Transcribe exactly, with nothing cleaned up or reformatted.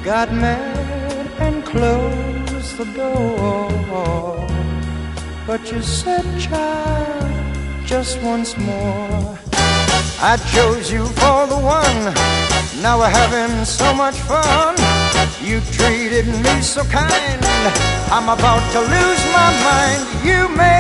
got mad and closed the door. But you said, child, just once more. I chose you for the one. Now we're having so much fun. You treated me so kind. I'm about to lose my mind. You made